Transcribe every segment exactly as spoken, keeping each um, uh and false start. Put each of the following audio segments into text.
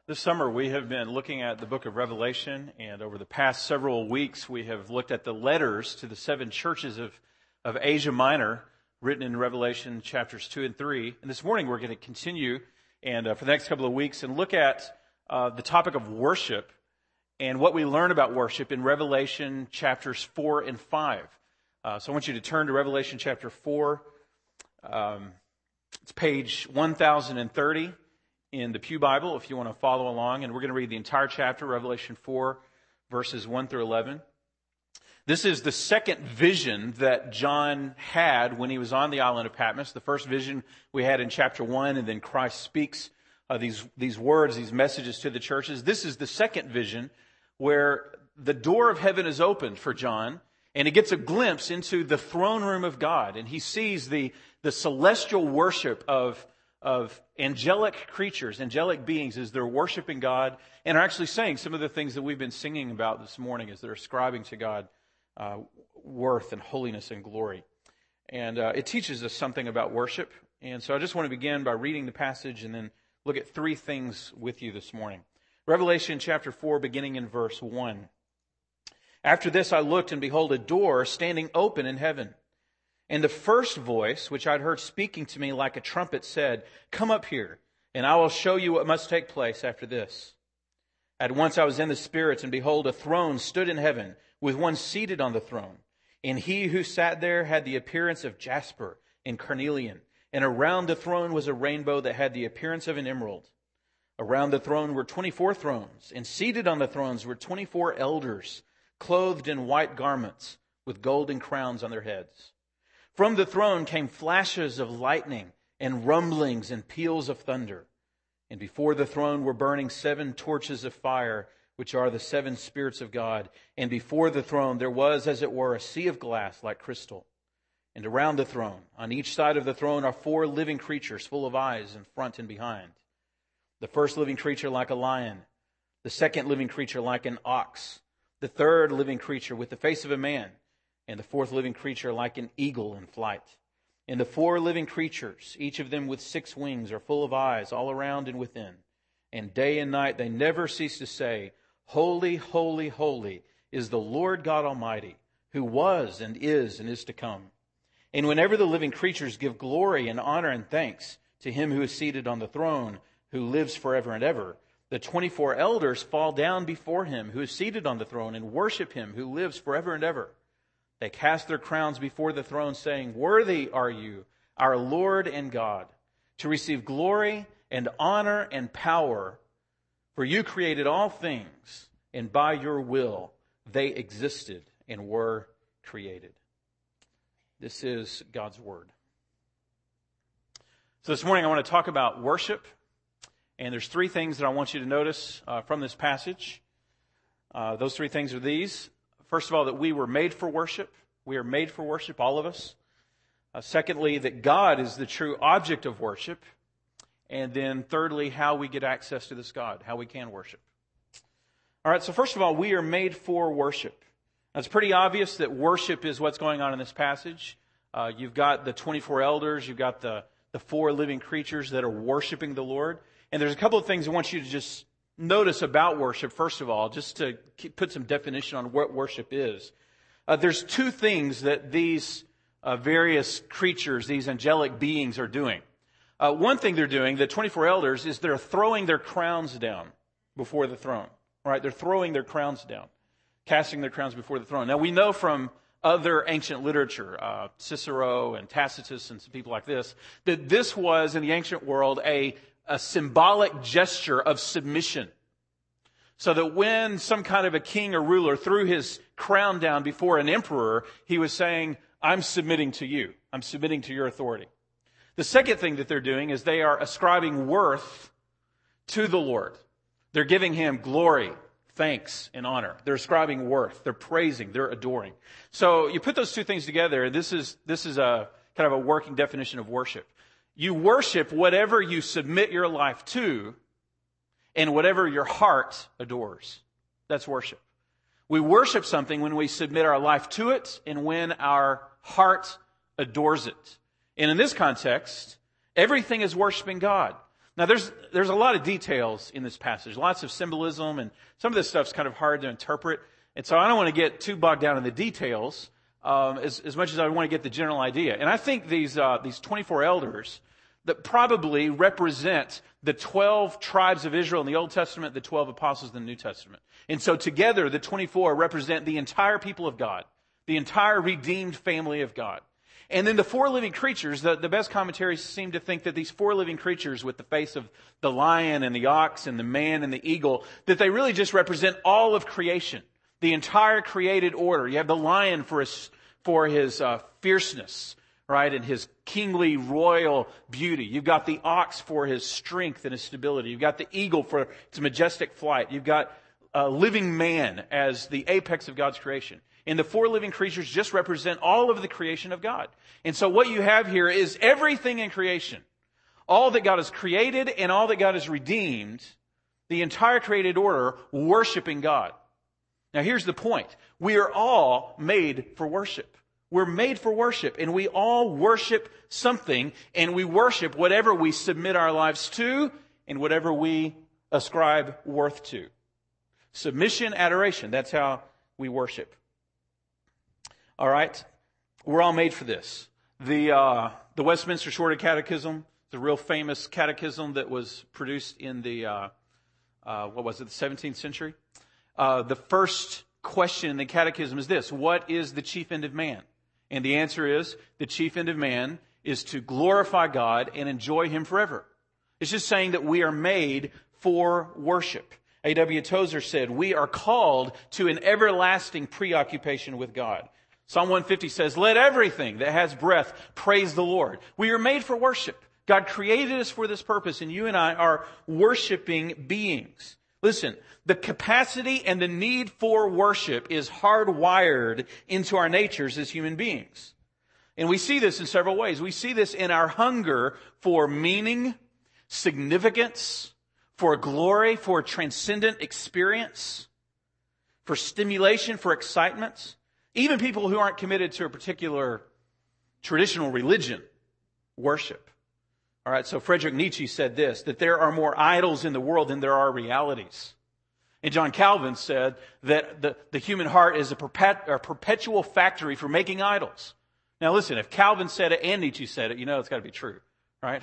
This summer we have been looking at the book of Revelation, and over the past several weeks we have looked at the letters to the seven churches of, of Asia Minor written in Revelation chapters two and three. And this morning we're going to continue and uh, for the next couple of weeks and look at uh, the topic of worship and what we learn about worship in Revelation chapters four and five. Uh, so I want you to turn to Revelation chapter four. Um, it's page one thousand thirty. In the Pew Bible, if you want to follow along, and we're going to read the entire chapter, Revelation four, verses one through eleven. This is the second vision that John had when he was on the island of Patmos. The first vision we had in chapter one, and then Christ speaks uh, these, these words, these messages to the churches. This is the second vision where the door of heaven is opened for John, and he gets a glimpse into the throne room of God, and he sees the, the celestial worship of of angelic creatures, angelic beings, as they're worshiping God and are actually saying some of the things that we've been singing about this morning as they're ascribing to God uh, worth and holiness and glory. And uh, it teaches us something about worship. And so I just want to begin by reading the passage and then look at three things with you this morning. Revelation chapter four, beginning in verse one. After this I looked, and behold, a door standing open in heaven. And the first voice, which I'd heard speaking to me like a trumpet, said, "Come up here, and I will show you what must take place after this." At once I was in the Spirit, and behold, a throne stood in heaven, with one seated on the throne. And he who sat there had the appearance of jasper and carnelian. And around the throne was a rainbow that had the appearance of an emerald. Around the throne were twenty-four thrones, and seated on the thrones were twenty-four elders, clothed in white garments, with golden crowns on their heads. From the throne came flashes of lightning and rumblings and peals of thunder. And before the throne were burning seven torches of fire, which are the seven spirits of God. And before the throne there was, as it were, a sea of glass like crystal. And around the throne, on each side of the throne, are four living creatures full of eyes in front and behind. The first living creature like a lion, the second living creature like an ox, the third living creature with the face of a man, and the fourth living creature like an eagle in flight. And the four living creatures, each of them with six wings, are full of eyes all around and within. And day and night they never cease to say, "Holy, holy, holy is the Lord God Almighty, who was and is and is to come." And whenever the living creatures give glory and honor and thanks to him who is seated on the throne, who lives forever and ever, the twenty-four elders fall down before him who is seated on the throne and worship him who lives forever and ever. They cast their crowns before the throne, saying, "Worthy are you, our Lord and God, to receive glory and honor and power. For you created all things, and by your will they existed and were created." This is God's word. So this morning I want to talk about worship. And there's three things that I want you to notice uh, from this passage. Uh, those three things are these. First of all, that we were made for worship. We are made for worship, all of us. Uh, secondly, that God is the true object of worship. And then thirdly, how we get access to this God, how we can worship. All right, so first of all, we are made for worship. Now, it's pretty obvious that worship is what's going on in this passage. Uh, you've got the twenty-four elders, you've got the, the four living creatures that are worshiping the Lord. And there's a couple of things I want you to just notice about worship, first of all, just to put some definition on what worship is. Uh, there's two things that these uh, various creatures, these angelic beings are doing. Uh, one thing they're doing, the twenty-four elders, is they're throwing their crowns down before the throne. Right? They're throwing their crowns down, casting their crowns before the throne. Now, we know from other ancient literature, uh, Cicero and Tacitus and some people like this, that this was, in the ancient world, a a symbolic gesture of submission. So that when some kind of a king or ruler threw his crown down before an emperor, he was saying, "I'm submitting to you. I'm submitting to your authority." The second thing that they're doing is they are ascribing worth to the Lord. They're giving him glory, thanks, and honor. They're ascribing worth. They're praising. They're adoring. So you put those two things together, this is, this is a kind of a working definition of worship. You worship whatever you submit your life to and whatever your heart adores. That's worship. We worship something when we submit our life to it and when our heart adores it. And in this context, everything is worshiping God. Now, there's there's a lot of details in this passage, lots of symbolism, and some of this stuff's kind of hard to interpret. And so I don't want to get too bogged down in the details um, as, as much as I want to get the general idea. And I think these uh, these twenty-four elders that probably represent the twelve tribes of Israel in the Old Testament, the twelve apostles in the New Testament. And so together, the twenty-four represent the entire people of God, the entire redeemed family of God. And then the four living creatures, the, the best commentaries seem to think that these four living creatures with the face of the lion and the ox and the man and the eagle, that they really just represent all of creation, the entire created order. You have the lion for his, for his uh, fierceness, right, and his kingly royal beauty. You've got the ox for his strength and his stability. You've got the eagle for its majestic flight. You've got a living man as the apex of God's creation. And the four living creatures just represent all of the creation of God. And so what you have here is everything in creation. All that God has created and all that God has redeemed, the entire created order worshiping God. Now here's the point. We are all made for worship. We're made for worship, and we all worship something, and we worship whatever we submit our lives to and whatever we ascribe worth to. Submission, adoration, that's how we worship. All right, we're all made for this. The uh, the Westminster Shorter Catechism, the real famous catechism that was produced in the uh, uh, what was it, the seventeenth century. Uh, the first question in the catechism is this: what is the chief end of man? And the answer is the chief end of man is to glorify God and enjoy Him forever. It's just saying that we are made for worship. A W Tozer said, "We are called to an everlasting preoccupation with God." Psalm one fifty says, "Let everything that has breath praise the Lord." We are made for worship. God created us for this purpose, and you and I are worshiping beings. Listen, the capacity and the need for worship is hardwired into our natures as human beings. And we see this in several ways. We see this in our hunger for meaning, significance, for glory, for transcendent experience, for stimulation, for excitement. Even people who aren't committed to a particular traditional religion worship. All right, so Friedrich Nietzsche said this, that there are more idols in the world than there are realities. And John Calvin said that the, the human heart is a, perpet, a perpetual factory for making idols. Now listen, if Calvin said it and Nietzsche said it, you know it's got to be true, right?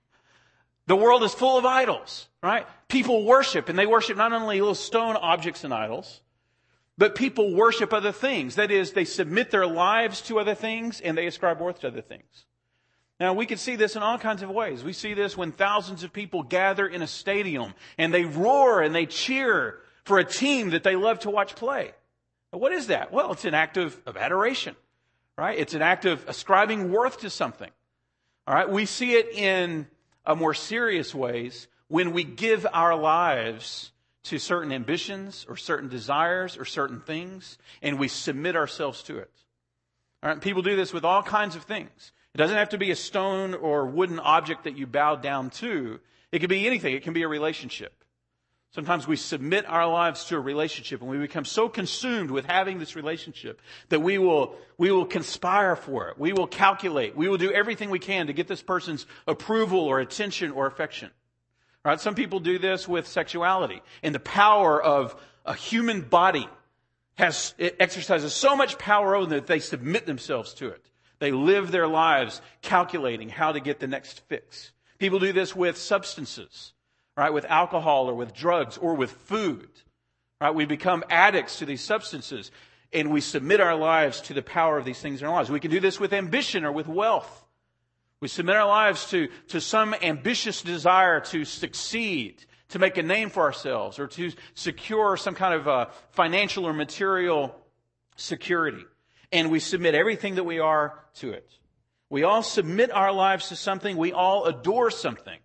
The world is full of idols, right? People worship, and they worship not only little stone objects and idols, but people worship other things. That is, they submit their lives to other things and they ascribe worth to other things. Now, we can see this in all kinds of ways. We see this when thousands of people gather in a stadium and they roar and they cheer for a team that they love to watch play. Now, what is that? Well, it's an act of, of adoration, right? It's an act of ascribing worth to something. All right? We see it in a more serious ways when we give our lives to certain ambitions or certain desires or certain things, and we submit ourselves to it. All right, people do this with all kinds of things. It doesn't have to be a stone or wooden object that you bow down to. It can be anything. It can be a relationship. Sometimes we submit our lives to a relationship, and we become so consumed with having this relationship that we will we will conspire for it. We will calculate. We will do everything we can to get this person's approval or attention or affection. Right? Some people do this with sexuality, and the power of a human body has it exercises so much power over them that they submit themselves to it. They live their lives calculating how to get the next fix. People do this with substances, right? With alcohol or with drugs or with food. Right? We become addicts to these substances, and we submit our lives to the power of these things in our lives. We can do this with ambition or with wealth. We submit our lives to, to some ambitious desire to succeed, to make a name for ourselves, or to secure some kind of uh, financial or material security. And we submit everything that we are to it. We all submit our lives to something. We all adore something.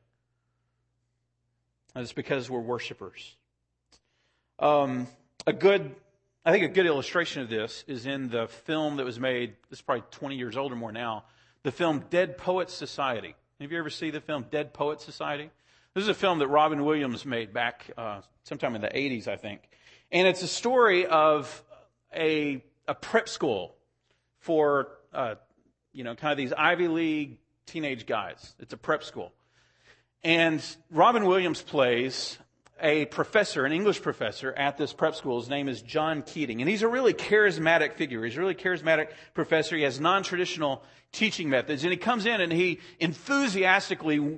And it's because we're worshipers. Um, a good, I think a good illustration of this is in the film that was made, this is probably twenty years old or more now, the film Dead Poets Society. Have you ever seen the film Dead Poets Society? This is a film that Robin Williams made back uh, sometime in the eighties, I think. And it's a story of a, a prep school for, uh, you know, kind of these Ivy League teenage guys. It's a prep school. And Robin Williams plays a professor, an English professor at this prep school. His name is John Keating. And he's a really charismatic figure. He's a really charismatic professor. He has non-traditional teaching methods. And he comes in and he enthusiastically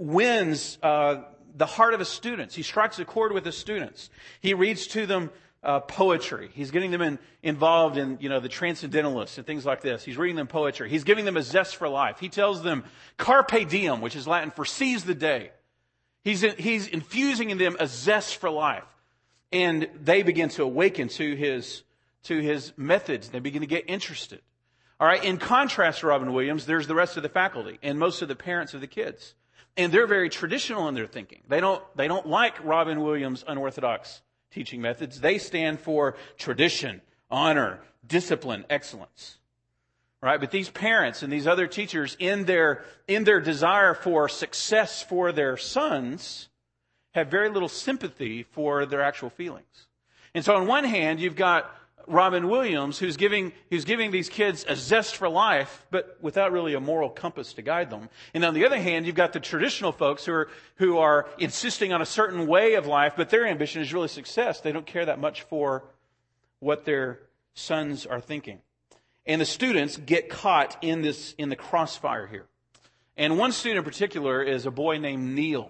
wins uh, the heart of his students. He strikes a chord with his students. He reads to them uh, poetry. He's getting them in, involved in, you know, the Transcendentalists and things like this. He's reading them poetry. He's giving them a zest for life. He tells them carpe diem, which is Latin for seize the day. He's, he's infusing in them a zest for life. And they begin to awaken to his, to his methods. They begin to get interested. All right. In contrast to Robin Williams, there's the rest of the faculty and most of the parents of the kids. And they're very traditional in their thinking. They don't, they don't like Robin Williams' unorthodox teaching methods. They stand for tradition, honor, discipline, excellence. Right? But these parents and these other teachers, in their, in their desire for success for their sons, have very little sympathy for their actual feelings. And so on one hand, you've got Robin Williams, who's giving, who's giving these kids a zest for life, but without really a moral compass to guide them. And on the other hand, you've got the traditional folks who are, who are insisting on a certain way of life, but their ambition is really success. They don't care that much for what their sons are thinking. And the students get caught in this, in the crossfire here. And one student in particular is a boy named Neil.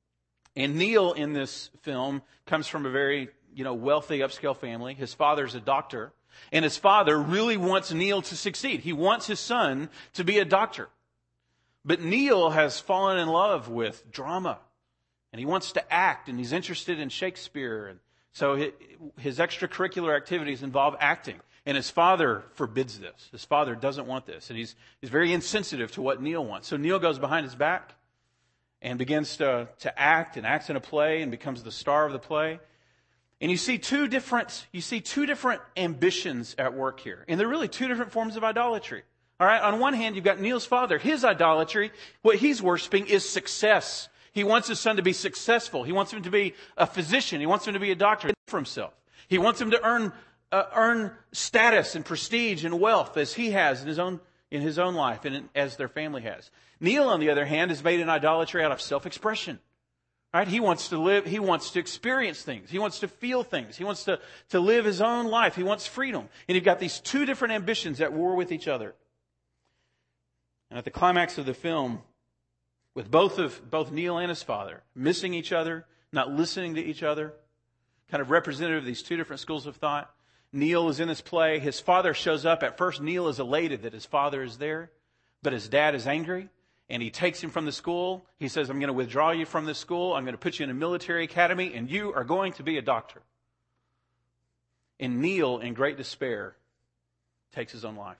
And Neil in this film comes from a very, you know, wealthy upscale family. His father's a doctor. And his father really wants Neil to succeed. He wants his son to be a doctor. But Neil has fallen in love with drama. And he wants to act. And he's interested in Shakespeare. And so his extracurricular activities involve acting. And his father forbids this. His father doesn't want this. And he's, he's very insensitive to what Neil wants. So Neil goes behind his back and begins to, to act and acts in a play and becomes the star of the play. And you see two different, you see two different ambitions at work here. And they're really two different forms of idolatry. All right. On one hand, you've got Neil's father. His idolatry, what he's worshiping is success. He wants his son to be successful. He wants him to be a physician. He wants him to be a doctor for himself. He wants him to earn Uh, earn status and prestige and wealth as he has in his own in his own life and in, as their family has. Neil, on the other hand, has made an idolatry out of self-expression. Right? He wants to live. He wants to experience things. He wants to feel things. He wants to to live his own life. He wants freedom. And you've got these two different ambitions at war with each other. And at the climax of the film, with both of both Neil and his father missing each other, not listening to each other, kind of representative of these two different schools of thought. Neil is in this play. His father shows up. At first, Neil is elated that his father is there, but his dad is angry, and he takes him from the school. He says, I'm going to withdraw you from this school. I'm going to put you in a military academy, and you are going to be a doctor. And Neil, in great despair, takes his own life.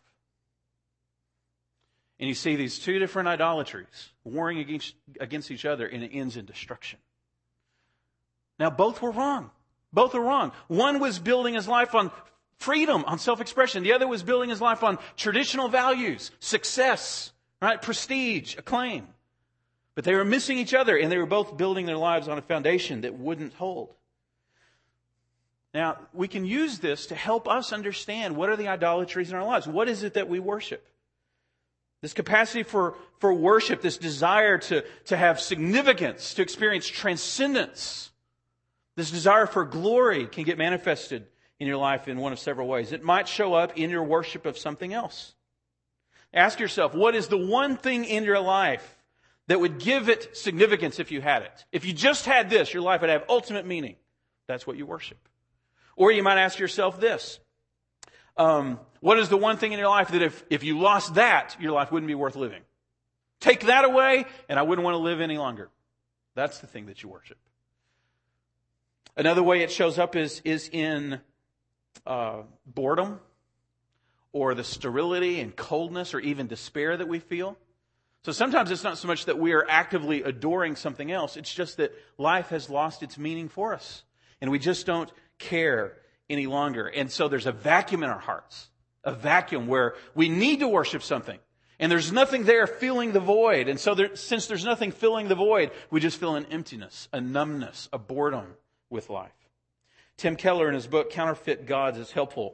And you see these two different idolatries warring against, against each other, and it ends in destruction. Now, both were wrong. Both are wrong. One was building his life on freedom, on self-expression. The other was building his life on traditional values, success, right, prestige, acclaim. But they were missing each other, and they were both building their lives on a foundation that wouldn't hold. Now, we can use this to help us understand what are the idolatries in our lives. What is it that we worship? This capacity for, for worship, this desire to, to have significance, to experience transcendence. This desire for glory can get manifested in your life in one of several ways. It might show up in your worship of something else. Ask yourself, what is the one thing in your life that would give it significance if you had it? If you just had this, your life would have ultimate meaning. That's what you worship. Or you might ask yourself this. Um, what is the one thing in your life that if, if you lost that, your life wouldn't be worth living? Take that away, and I wouldn't want to live any longer. That's the thing that you worship. Another way it shows up is, is in uh, boredom or the sterility and coldness or even despair that we feel. So sometimes it's not so much that we are actively adoring something else. It's just that life has lost its meaning for us. And we just don't care any longer. And so there's a vacuum in our hearts. A vacuum where we need to worship something. And there's nothing there filling the void. And so there, since there's nothing filling the void, we just feel an emptiness, a numbness, a boredom with life. Tim Keller in his book, Counterfeit Gods, is helpful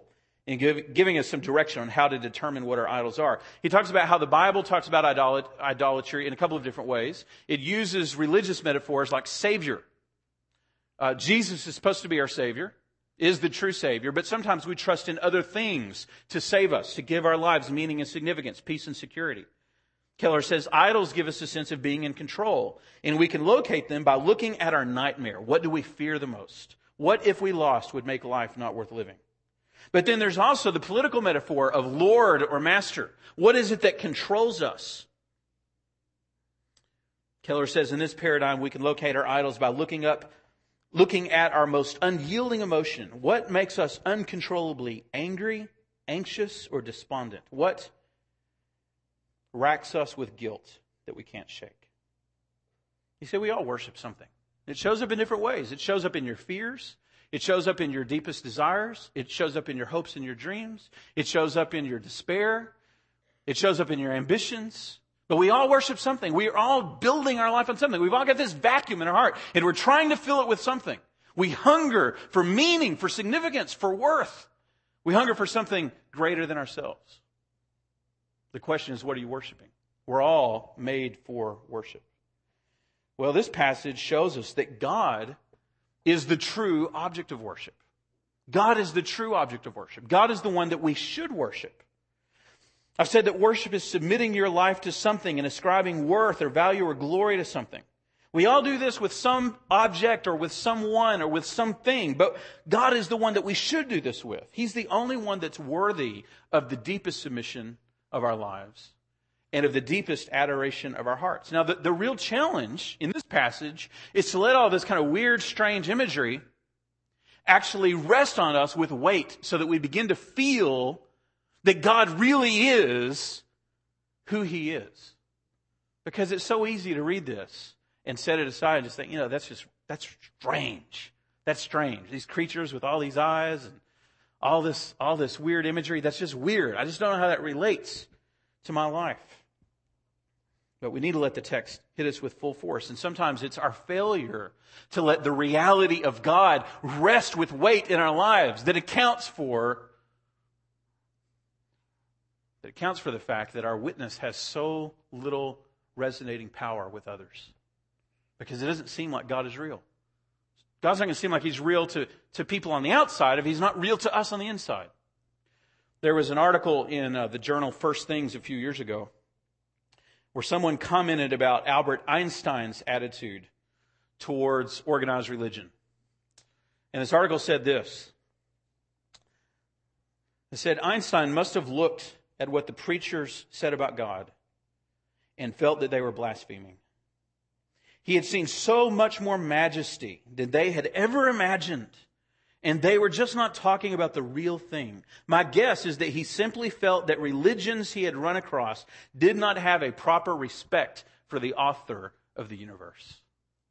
in give, giving us some direction on how to determine what our idols are. He talks about how the Bible talks about idolat- idolatry in a couple of different ways. It uses religious metaphors like Savior. Uh, Jesus is supposed to be our Savior, is the true Savior, but sometimes we trust in other things to save us, to give our lives meaning and significance, peace and security. Keller says idols give us a sense of being in control, and we can locate them by looking at our nightmare. What do we fear the most? What if we lost would make life not worth living? But then there's also the political metaphor of Lord or Master. What is it that controls us? Keller says in this paradigm we can locate our idols by looking up, looking at our most unyielding emotion. What makes us uncontrollably angry, anxious, or despondent? What racks us with guilt that we can't shake? You say we all worship something. It shows up in different ways. It shows up in your fears. It shows up in your deepest desires. It shows up in your hopes and your dreams. It shows up in your despair. It shows up in your ambitions. But we all worship something. We are all building our life on something. We've all got this vacuum in our heart, and we're trying to fill it with something. We hunger for meaning, for significance, for worth. We hunger for something greater than ourselves. The question is, what are you worshiping? We're all made for worship. Well, this passage shows us that God is the true object of worship. God is the true object of worship. God is the one that we should worship. I've said that worship is submitting your life to something and ascribing worth or value or glory to something. We all do this with some object or with someone or with something, but God is the one that we should do this with. He's the only one that's worthy of the deepest submission of our lives and of the deepest adoration of our hearts. Now, the, the real challenge in this passage is to let all this kind of weird, strange imagery actually rest on us with weight so that we begin to feel that God really is who He is. Because it's so easy to read this and set it aside and just think, you know, that's just, that's strange. That's strange. These creatures with all these eyes and all this, all this weird imagery, that's just weird. I just don't know how that relates to my life. But we need to let the text hit us with full force. And sometimes it's our failure to let the reality of God rest with weight in our lives that accounts for that accounts for the fact that our witness has so little resonating power with others. Because it doesn't seem like God is real. God's not going to seem like He's real to, to people on the outside if He's not real to us on the inside. There was an article in uh, the journal First Things a few years ago where someone commented about Albert Einstein's attitude towards organized religion. And this article said this. It said, Einstein must have looked at what the preachers said about God and felt that they were blaspheming. He had seen so much more majesty than they had ever imagined, and they were just not talking about the real thing. My guess is that he simply felt that religions he had run across did not have a proper respect for the author of the universe.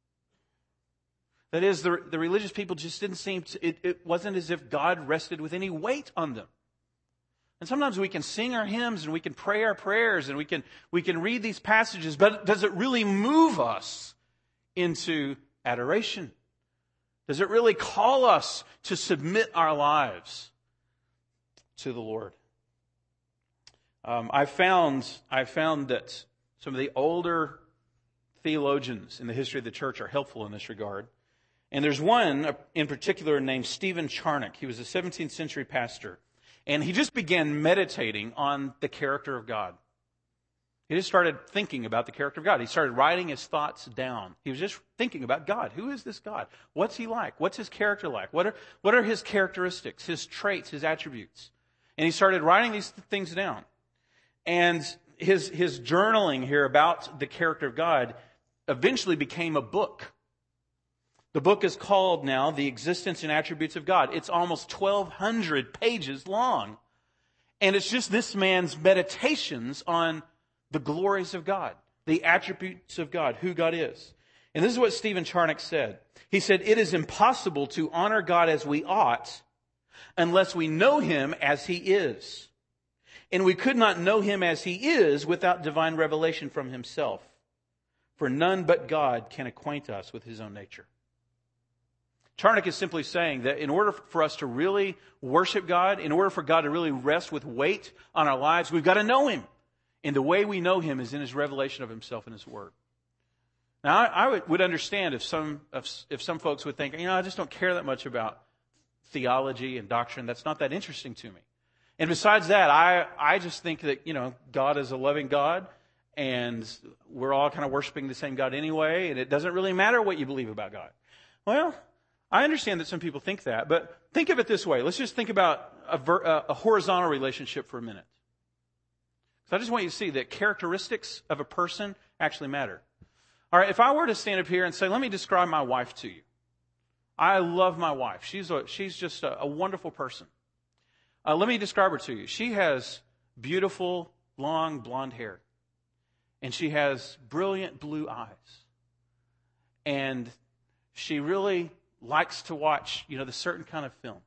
That is, the, the religious people just didn't seem to, it, it wasn't as if God rested with any weight on them. And sometimes we can sing our hymns and we can pray our prayers and we can, we can read these passages, but does it really move us into adoration? Does it really call us to submit our lives to the Lord? Um, I found I found that some of the older theologians in the history of the church are helpful in this regard. And there's one in particular named Stephen Charnock. He was a seventeenth century pastor. And he just began meditating on the character of God. He just started thinking about the character of God. He started writing his thoughts down. He was just thinking about God. Who is this God? What's He like? What's His character like? What are, what are His characteristics, His traits, His attributes? And he started writing these things down. And his, his journaling here about the character of God eventually became a book. The book is called now The Existence and Attributes of God. It's almost twelve hundred pages long. And it's just this man's meditations on the glories of God, the attributes of God, who God is. And this is what Stephen Charnock said. He said, it is impossible to honor God as we ought unless we know Him as He is. And we could not know Him as He is without divine revelation from Himself. For none but God can acquaint us with His own nature. Charnock is simply saying that in order for us to really worship God, in order for God to really rest with weight on our lives, we've got to know Him. And the way we know Him is in His revelation of Himself in His Word. Now, I, I would, would understand if some if, if some folks would think, you know, I just don't care that much about theology and doctrine. That's not that interesting to me. And besides that, I, I just think that, you know, God is a loving God, and we're all kind of worshiping the same God anyway, and it doesn't really matter what you believe about God. Well, I understand that some people think that, but think of it this way. Let's just think about a, ver, a, a horizontal relationship for a minute. So I just want you to see that characteristics of a person actually matter. All right, if I were to stand up here and say, let me describe my wife to you. I love my wife. She's a, she's just a, a wonderful person. Uh, let me describe her to you. She has beautiful, long, blonde hair. And she has brilliant blue eyes. And she really likes to watch, you know, the certain kind of film.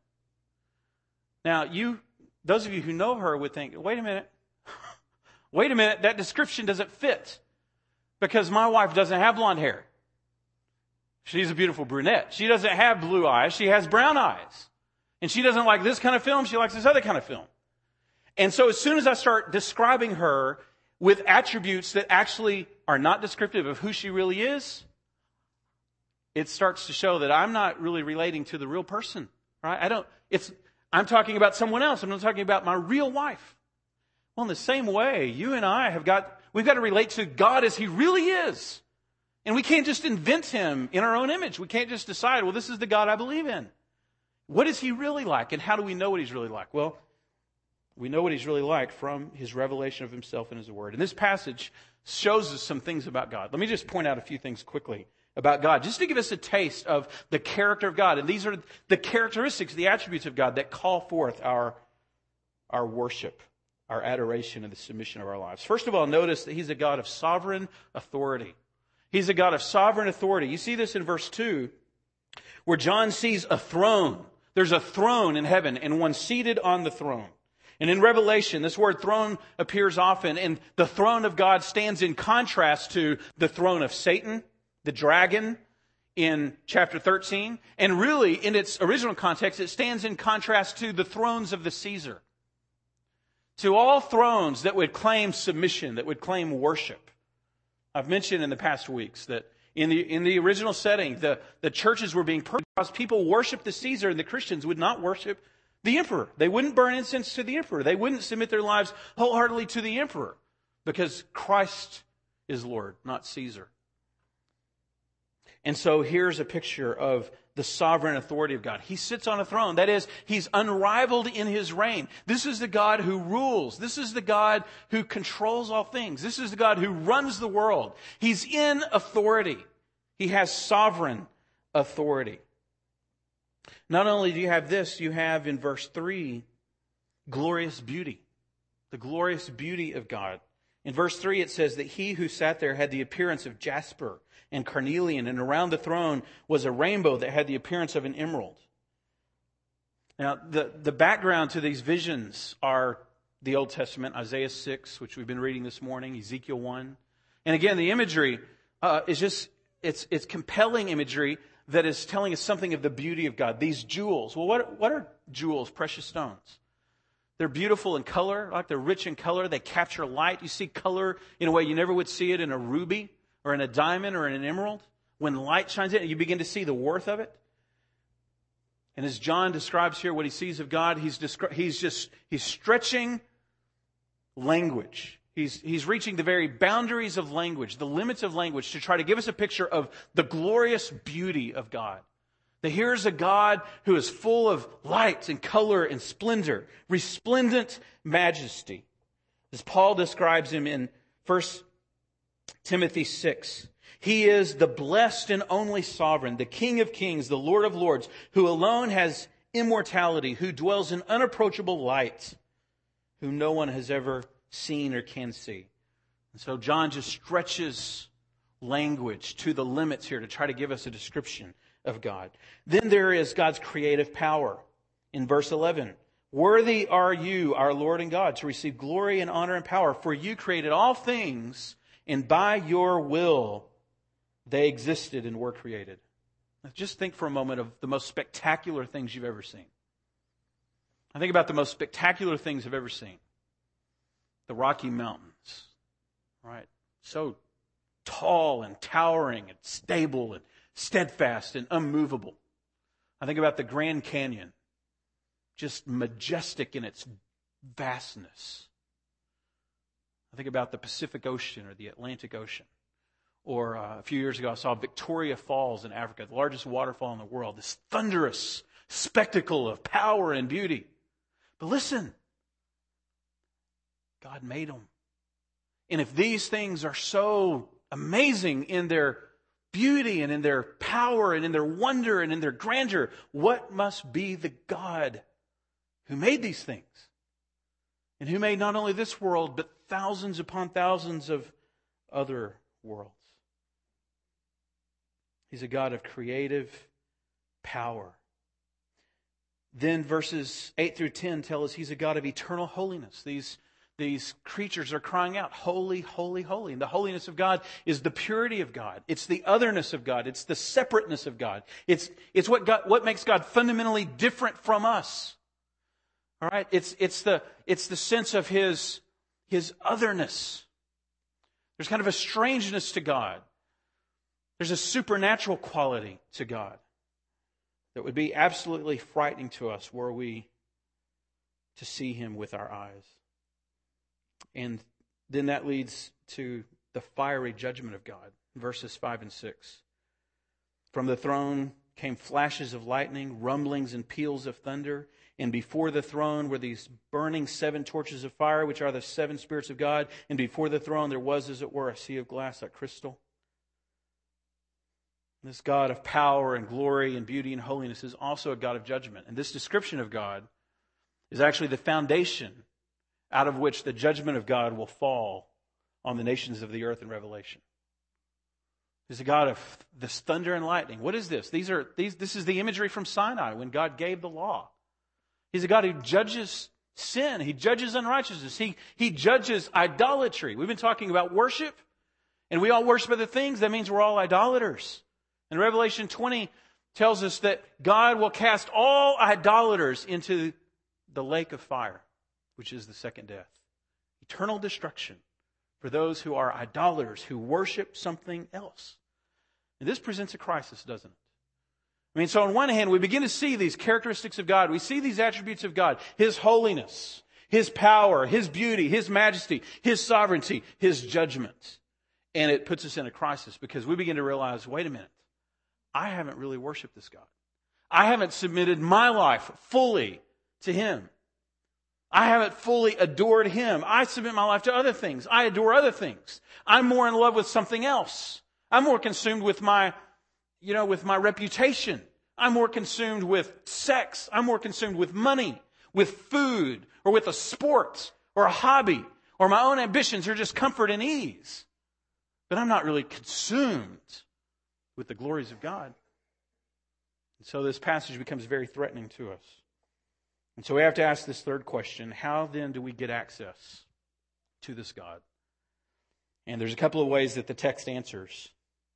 Now, you, those of you who know her would think, wait a minute. Wait a minute, that description doesn't fit. Because my wife doesn't have blonde hair. She's a beautiful brunette. She doesn't have blue eyes. She has brown eyes. And she doesn't like this kind of film. She likes this other kind of film. And so as soon as I start describing her with attributes that actually are not descriptive of who she really is, it starts to show that I'm not really relating to the real person. Right? I don't, it's, I'm talking about someone else. I'm not talking about my real wife. Well, in the same way, you and I have got, we've got to relate to God as He really is. And we can't just invent Him in our own image. We can't just decide, well, this is the God I believe in. What is He really like? And how do we know what He's really like? Well, we know what He's really like from His revelation of Himself in His Word. And this passage shows us some things about God. Let me just point out a few things quickly about God, just to give us a taste of the character of God. And these are the characteristics, the attributes of God that call forth our, our worship, our adoration, and the submission of our lives. First of all, notice that He's a God of sovereign authority. He's a God of sovereign authority. You see this in verse two, where John sees a throne. There's a throne in heaven and one seated on the throne. And in Revelation, this word throne appears often, and the throne of God stands in contrast to the throne of Satan, the dragon, in chapter thirteen. And really, in its original context, it stands in contrast to the thrones of the Caesar. To all thrones that would claim submission, that would claim worship. I've mentioned in the past weeks that in the in the original setting, the, the churches were being persecuted because people worshiped the Caesar, and the Christians would not worship the emperor. They wouldn't burn incense to the emperor. They wouldn't submit their lives wholeheartedly to the emperor, because Christ is Lord, not Caesar. And so here's a picture of the sovereign authority of God. He sits on a throne. That is, He's unrivaled in His reign. This is the God who rules. This is the God who controls all things. This is the God who runs the world. He's in authority. He has sovereign authority. Not only do you have this, you have in verse three, glorious beauty. The glorious beauty of God. In verse three, it says that He who sat there had the appearance of jasper and carnelian, and around the throne was a rainbow that had the appearance of an emerald. Now, the, the background to these visions are the Old Testament, Isaiah six, which we've been reading this morning, Ezekiel one. And again, the imagery uh, is just, it's it's compelling imagery that is telling us something of the beauty of God. These jewels. Well, what, what are jewels? Precious stones. They're beautiful in color, like they're rich in color. They capture light. You see color in a way you never would see it in a ruby or in a diamond or in an emerald. When light shines in, you begin to see the worth of it. And as John describes here what he sees of God, he's descri- he's just he's stretching language. He's he's reaching the very boundaries of language, the limits of language, to try to give us a picture of the glorious beauty of God. That here's a God who is full of light and color and splendor, resplendent majesty. As Paul describes Him in First Timothy six. He is the blessed and only sovereign, the King of kings, the Lord of lords, who alone has immortality, who dwells in unapproachable light, whom no one has ever seen or can see. And so John just stretches language to the limits here to try to give us a description of God. Then there is God's creative power in verse eleven. Worthy are you, our Lord and God, to receive glory and honor and power, for you created all things, and by your will they existed and were created. Just think for a moment of the most spectacular things you've ever seen. I think about the most spectacular things I've ever seen. The Rocky Mountains, right? So tall and towering and stable and steadfast and unmovable. I think about the Grand Canyon, just majestic in its vastness. I think about the Pacific Ocean or the Atlantic Ocean. Or uh, a few years ago, I saw Victoria Falls in Africa, the largest waterfall in the world. This thunderous spectacle of power and beauty. But listen, God made them. And if these things are so amazing in their beauty and in their power and in their wonder and in their grandeur, what must be the God who made these things? And who made not only this world, but thousands upon thousands of other worlds. He's a God of creative power. Then verses eight through ten tell us He's a God of eternal holiness. These, these creatures are crying out, holy, holy, holy. And the holiness of God is the purity of God. It's the otherness of God. It's the separateness of God. It's, it's what God, what makes God fundamentally different from us. All right? It's, it's the, it's the sense of His, His otherness. There's kind of a strangeness to God. There's a supernatural quality to God that would be absolutely frightening to us were we to see Him with our eyes. And then that leads to the fiery judgment of God, verses five and six. From the throne came flashes of lightning, rumblings and peals of thunder, and before the throne were these burning seven torches of fire, which are the seven spirits of God, and before the throne there was, as it were, a sea of glass like crystal. This God of power and glory and beauty and holiness is also a God of judgment. And this description of God is actually the foundation out of which the judgment of God will fall on the nations of the earth in Revelation. He's a God of this thunder and lightning. What is this? These are these. This is the imagery from Sinai when God gave the law. He's a God who judges sin. He judges unrighteousness. He, he judges idolatry. We've been talking about worship, and we all worship other things. That means we're all idolaters. And Revelation twenty tells us that God will cast all idolaters into the lake of fire, which is the second death. Eternal destruction for those who are idolaters, who worship something else. And this presents a crisis, doesn't it? I mean, so on one hand, we begin to see these characteristics of God. We see these attributes of God. His holiness, His power, His beauty, His majesty, His sovereignty, His judgment. And it puts us in a crisis because we begin to realize, wait a minute. I haven't really worshiped this God. I haven't submitted my life fully to Him. I haven't fully adored Him. I submit my life to other things. I adore other things. I'm more in love with something else. I'm more consumed with my, you know, with my reputation. I'm more consumed with sex. I'm more consumed with money, with food, or with a sport, or a hobby, or my own ambitions, or just comfort and ease. But I'm not really consumed with the glories of God. And so this passage becomes very threatening to us. And so we have to ask this third question: how then do we get access to this God? And there's a couple of ways that the text answers.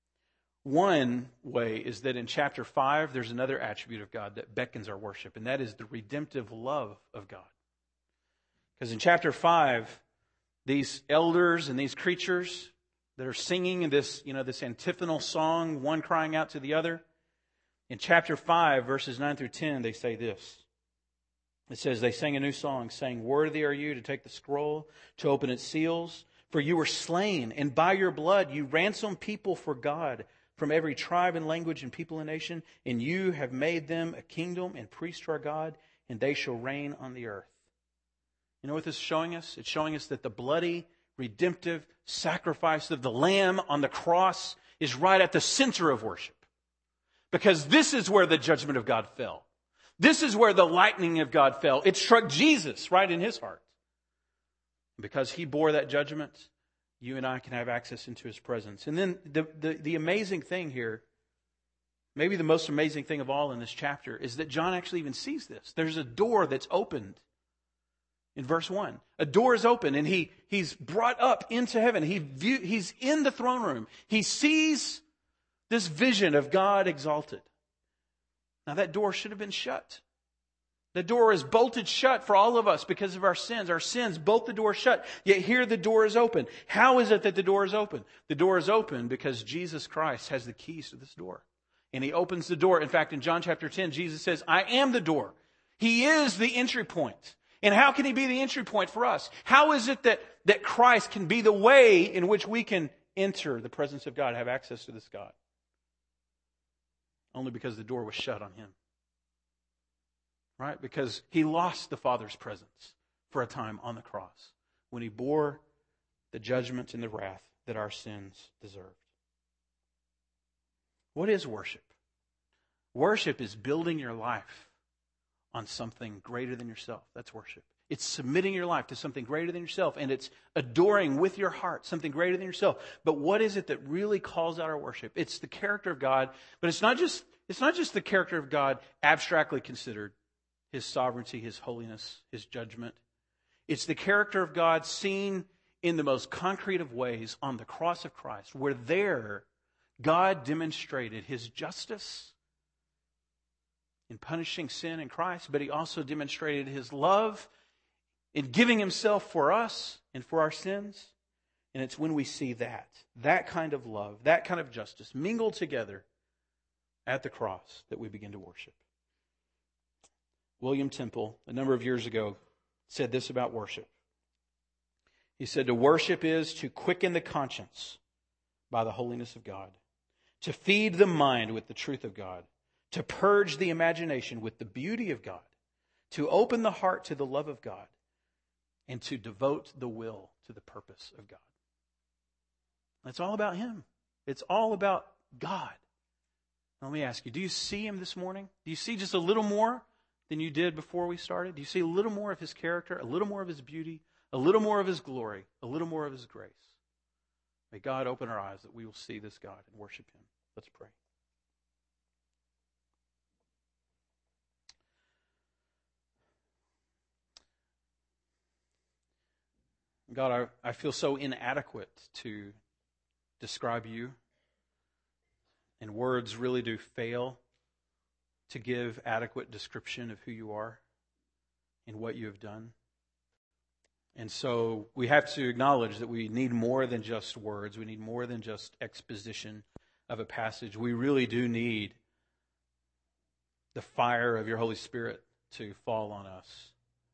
One way is that in chapter five, there's another attribute of God that beckons our worship, and that is the redemptive love of God. Because in chapter five, these elders and these creatures that are singing this, you know, this antiphonal song, one crying out to the other. In chapter five, verses nine through ten, they say this. It says, they sang a new song, saying, "Worthy are you to take the scroll, to open its seals. For you were slain, and by your blood you ransomed people for God from every tribe and language and people and nation. And you have made them a kingdom and priests to our God, and they shall reign on the earth." You know what this is showing us? It's showing us that the bloody, redemptive sacrifice of the Lamb on the cross is right at the center of worship. Because this is where the judgment of God fell. This is where the lightning of God fell. It struck Jesus right in His heart. Because He bore that judgment, you and I can have access into His presence. And then the, the, the amazing thing here, maybe the most amazing thing of all in this chapter, is that John actually even sees this. There's a door that's opened. In verse one, a door is open and he he's brought up into heaven. He view, he's in the throne room. He sees this vision of God exalted. Now that door should have been shut. The door is bolted shut for all of us because of our sins. Our sins bolt the door shut, yet here the door is open. How is it that the door is open? The door is open because Jesus Christ has the keys to this door. And He opens the door. In fact, in John chapter ten, Jesus says, I am the door. He is the entry point. And how can He be the entry point for us? How is it that, that Christ can be the way in which we can enter the presence of God, have access to this God? Only because the door was shut on Him. Right? Because He lost the Father's presence for a time on the cross when He bore the judgment and the wrath that our sins deserved. What is worship? Worship is building your life on something greater than yourself. That's worship. It's submitting your life to something greater than yourself, and it's adoring with your heart something greater than yourself. But what is it that really calls out our worship? It's the character of God, but it's not just it's not just the character of God abstractly considered. His sovereignty, His holiness, His judgment. It's the character of God seen in the most concrete of ways on the cross of Christ, where there God demonstrated His justice in punishing sin in Christ, but He also demonstrated His love in giving Himself for us and for our sins. And it's when we see that, that kind of love, that kind of justice mingled together at the cross that we begin to worship. William Temple, a number of years ago, said this about worship. He said, to worship is to quicken the conscience by the holiness of God, to feed the mind with the truth of God, to purge the imagination with the beauty of God, to open the heart to the love of God, and to devote the will to the purpose of God. It's all about Him. It's all about God. Let me ask you, do you see Him this morning? Do you see just a little more than you did before we started? Do you see a little more of His character, a little more of His beauty, a little more of His glory, a little more of His grace? May God open our eyes that we will see this God and worship Him. Let's pray. God, I, I feel so inadequate to describe You, and words really do fail to give adequate description of who You are and what You have done. And so we have to acknowledge that we need more than just words. We need more than just exposition of a passage. We really do need the fire of Your Holy Spirit to fall on us,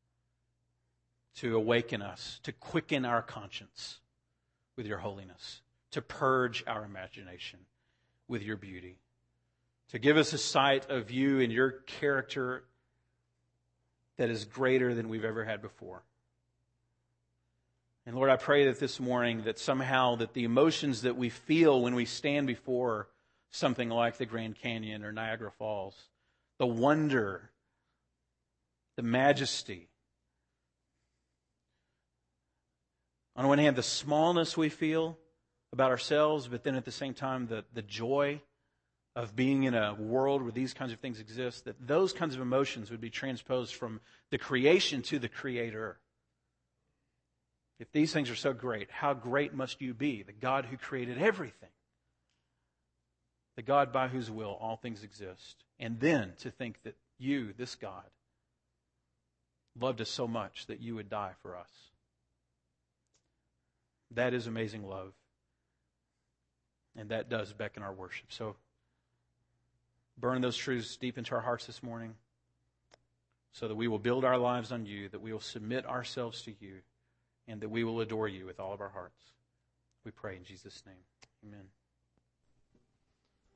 to awaken us, to quicken our conscience with Your holiness, to purge our imagination with Your beauty, to give us a sight of You and Your character that is greater than we've ever had before. And Lord, I pray that this morning that somehow that the emotions that we feel when we stand before something like the Grand Canyon or Niagara Falls, the wonder, the majesty, on one hand, the smallness we feel about ourselves, but then at the same time, the, the joy of being in a world where these kinds of things exist, that those kinds of emotions would be transposed from the creation to the Creator. If these things are so great, how great must You be, the God who created everything, the God by whose will all things exist. And then to think that You, this God, loved us so much that You would die for us. That is amazing love. And that does beckon our worship. So burn those truths deep into our hearts this morning so that we will build our lives on You, that we will submit ourselves to You, and that we will adore You with all of our hearts. We pray in Jesus' name. Amen.